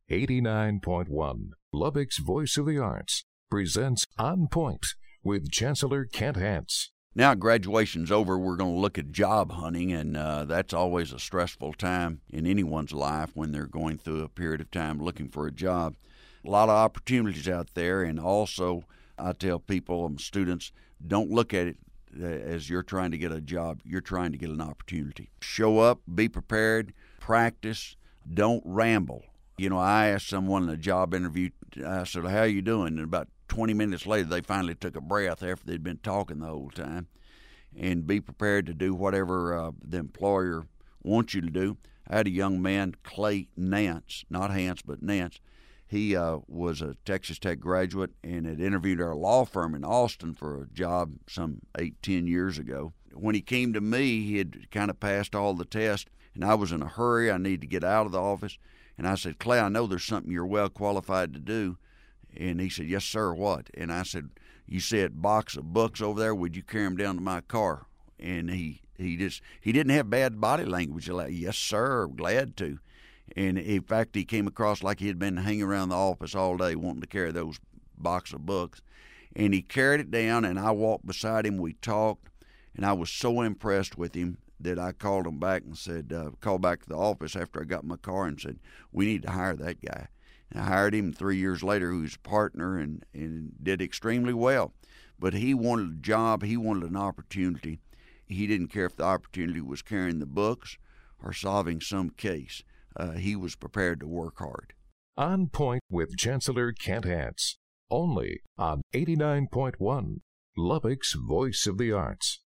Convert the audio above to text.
89.1, Lubbock's Voice of the Arts, presents On Point with Chancellor Kent Hance. Now graduation's over, we're going to look at job hunting, and that's always a stressful time in anyone's life when they're going through a period of time looking for a job. A lot of opportunities out there, and also I tell people, students, don't look at it as you're trying to get a job. You're trying to get an opportunity. Show up, be prepared, practice, don't ramble. You know, I asked someone in a job interview, I said, how are you doing? And about 20 minutes later, they finally took a breath after they'd been talking the whole time. And be prepared to do whatever the employer wants you to do. I had a young man, Clay Nance, not Hance, but Nance. He was a Texas Tech graduate and had interviewed our law firm in Austin for a job some 8-10 years ago. When he came to me, he had kind of passed all the tests, and I was in a hurry. I needed to get out of the office. And I said, Clay, I know there's something you're well qualified to do. And he said, yes, sir, what? And I said, you said box of books over there. Would you carry them down to my car? And he didn't have bad body language. Like, yes, sir, glad to. And in fact, he came across like he had been hanging around the office all day wanting to carry those box of books. And he carried it down, and I walked beside him. We talked, and I was so impressed with him that I called him back and said, called back to the office after I got in my car and said, we need to hire that guy. And I hired him 3 years later, who was a partner and did extremely well. But he wanted a job. He wanted an opportunity. He didn't care if the opportunity was carrying the books or solving some case. He was prepared to work hard. On Point with Chancellor Kent Hance, only on 89.1, Lubbock's Voice of the Arts.